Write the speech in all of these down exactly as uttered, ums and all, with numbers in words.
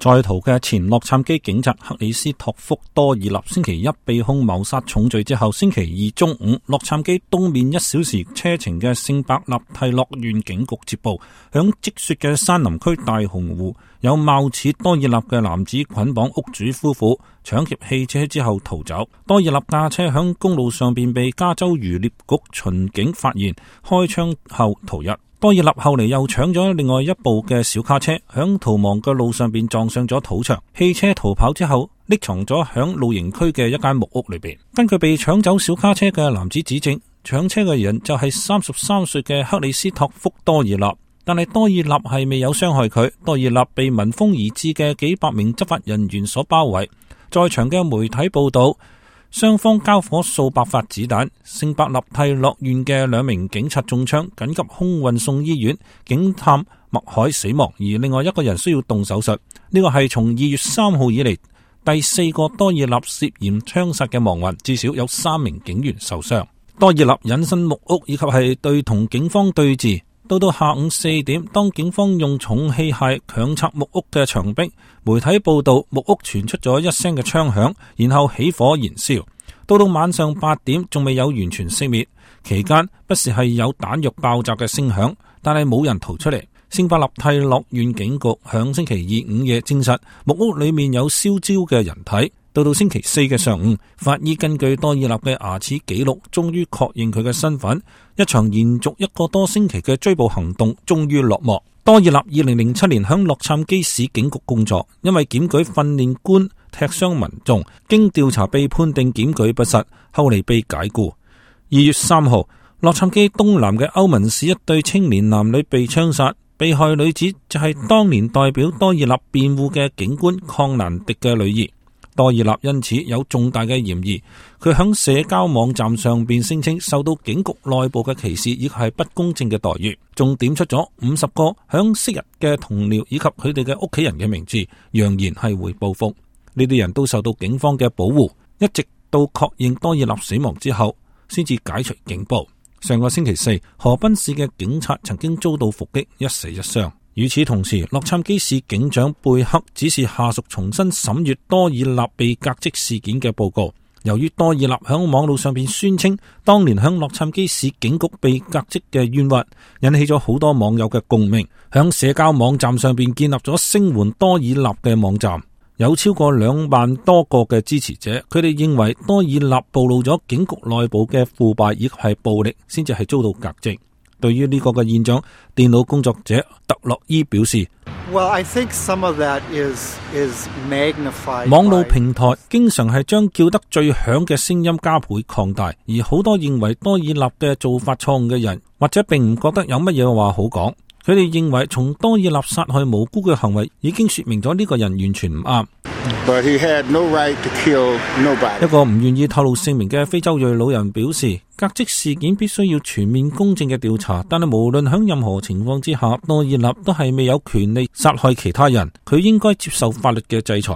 在逃嘅前洛杉磯警察克里斯托福多爾納星期一被控謀殺重罪之後，星期二中午，洛杉磯東面一小時車程嘅聖伯納蒂諾縣警局接報，響積雪嘅山林區大紅湖有貌似多爾納嘅男子捆綁屋主夫婦，搶劫汽車之後逃走。多爾納駕車響公路上邊被加州漁獵局巡警發現，開槍後逃逸。多爾納後嚟又搶咗另外一部嘅小卡車，響逃亡嘅路上邊撞上咗土牆，汽車逃跑之後匿藏咗響露營區嘅一間木屋裏邊。根據被搶走小卡車嘅男子指證，搶車嘅人就係三十三歲嘅克里斯托福多爾納，但係多爾納係未有傷害佢。多爾納被聞風而至嘅幾百名執法人員所包圍，在場嘅媒體報道，雙方交火數百發子彈，聖伯納蒂諾縣嘅兩名警察中槍，緊急空運送醫院，警探麥海死亡，而另外一個人需要動手術。呢個係從二月三號以嚟第四個多爾納涉嫌槍殺嘅亡魂，至少有三名警員受傷。多爾納隱身木屋以及係對同警方對峙。到到下午四點，當警方用重器械強拆木屋嘅牆壁，媒體報道木屋傳出咗一聲嘅槍響，然後起火燃燒。到到晚上八點，仲未有完全熄滅。期間不時係有彈藥爆炸嘅聲響，但係冇人逃出嚟。聖伯納蒂諾縣警局響星期二午夜證實木屋裏面有燒焦嘅人體。到到星期四嘅上午，法醫根據多爾納嘅牙齒記錄，終於確認佢嘅身份。一場延續一個多星期嘅追捕行動終於落幕。多爾納二零零七年響洛杉磯市警局工作，因為檢舉訓練官踢傷民眾，經調查被判定檢舉不實，後嚟被解雇。二月三號，洛杉磯東南嘅歐文市一對青年男女被槍殺，被害女子就係當年代表多爾納辯護嘅警官康蘭迪嘅女兒。多爾納因此有重大嘅嫌疑，佢響社交網站上邊聲稱受到警局內部嘅歧視以及係不公正嘅待遇，仲點出咗五十個響昔日嘅同僚以及佢哋嘅屋企人嘅名字，揚言係會報復。呢啲人都受到警方嘅保護，一直到確認多爾納死亡之後先至解除警報。上個星期四，河濱市嘅警察曾經遭到伏擊，一死一傷。與此同時，洛杉磯市警長貝克指示下屬重新審閱多爾納被革職事件嘅報告。由於多爾納響網絡上邊宣稱當年響洛杉磯市警局被革職嘅冤屈，引起咗好多網友嘅共鳴，響社交網站上邊建立咗聲援多爾納嘅網站，有超過兩萬多個嘅支持者。佢哋認為多爾納暴露咗警局內部嘅腐敗以及係暴力，先至係遭到革職。對於呢個嘅現象，電腦工作者特洛伊表示， Well, I think some of that is, is magnified. 網絡平台經常係將叫得最響嘅聲音加倍擴大，而好多認為多爾納嘅做法錯誤嘅人，或者並唔覺得有乜嘢話好講。佢哋認為從多爾納殺害無辜嘅行為已經說明咗呢個人完全唔啱。 But he had no right to kill nobody. 一個唔願意透露姓名嘅非洲裔老人表示，革職事件必須要全面公正嘅調查，但係無論喺任何情況之下，多爾納都係未有權利殺害其他人，佢應該接受法律嘅制裁。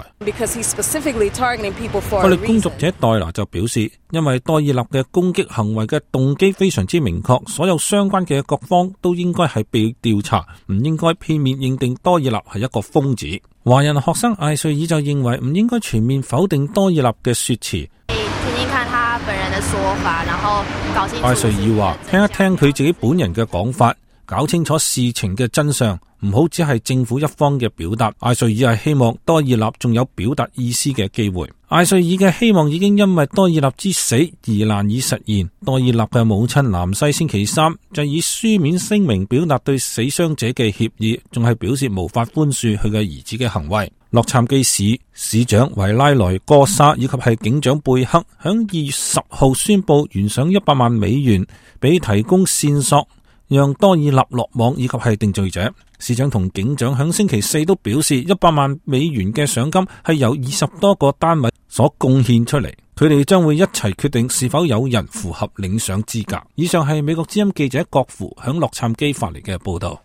法律工作者戴拿就表示，因為多爾納嘅攻擊行為嘅動機非常之明確，所有相關嘅各方都應該係被調查，唔應該片面認定多爾納係一個瘋子。華人學生艾瑞爾就認為唔應該全面否定多爾納嘅說辭。艾瑞爾話：聽一聽佢自己本人嘅講法，搞清楚事情嘅真相，唔好只係政府一方嘅表達。艾瑞爾係希望多爾納仲有表達意思嘅機會。艾瑞爾嘅希望已經因為多爾納之死而難以實現。多爾納嘅母親南西星期三就以書面聲明表達對死傷者嘅歉意，仲係表示無法寬恕佢嘅兒子嘅行為。洛杉磯市市長維拉萊哥沙以及係警長貝克響二月十號宣布懸賞一百萬美元俾提供線索讓多爾納落網以及係定罪者。市長同警長響星期四都表示，一百萬美元嘅賞金係由二十多個單位所貢獻出嚟，佢哋將會一齊決定是否有人符合領賞資格。以上係美國之音記者郭芙響洛杉磯發嚟嘅報道。